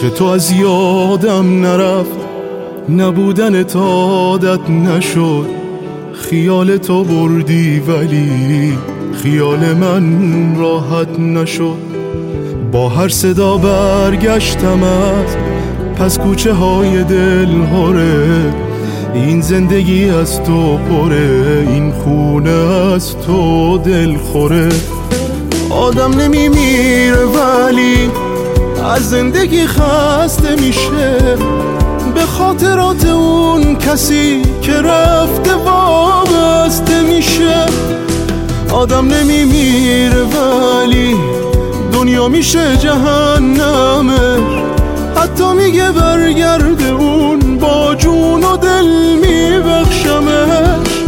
عشق تو از یادم نرفت، نبودن تو عادت نشد. خیال تو بردی ولی خیال من راحت نشد. با هر صدا برگشتم از پس کوچه های دل هره. این زندگی از تو پره، این خونه از تو دل خوره. آدم نمیمیره ولی از زندگی خسته میشه، به خاطرات اون کسی که رفته وابسته میشه. آدم نمیمیره ولی دنیا میشه جهنمش، حتی میگه برگرده اون با جون و دل میبخشمش.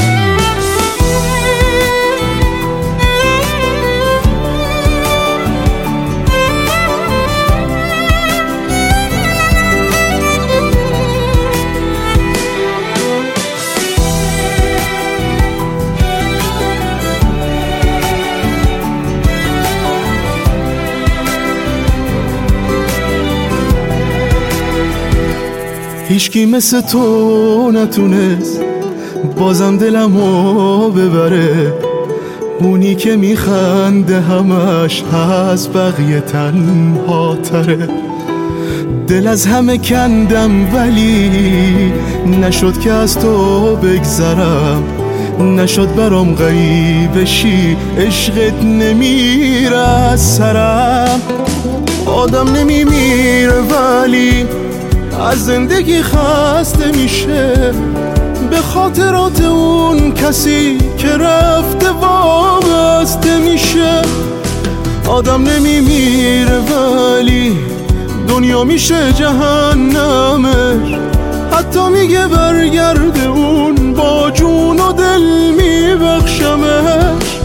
هیچکی مثل تو نتونست بازم دلمو ببره. اونی که میخنده همش هست، بقیه تنها تره. دل از همه کندم ولی نشد که از تو بگذرم. نشد برام غریب شی، عشقت نمیره از سرم. آدم نمیمیره ولی از زندگی خسته میشه، به خاطرات اون کسی که رفته وابسته میشه. آدم نمیمیره ولی دنیا میشه جهنمش، حتی میگه برگرده اون با جون و دل میبخشمش.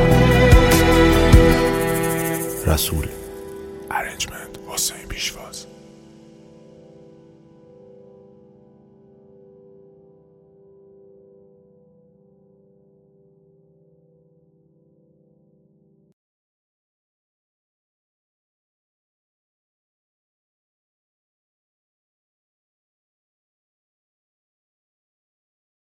رسول ارنجمنت حسین پیشواز.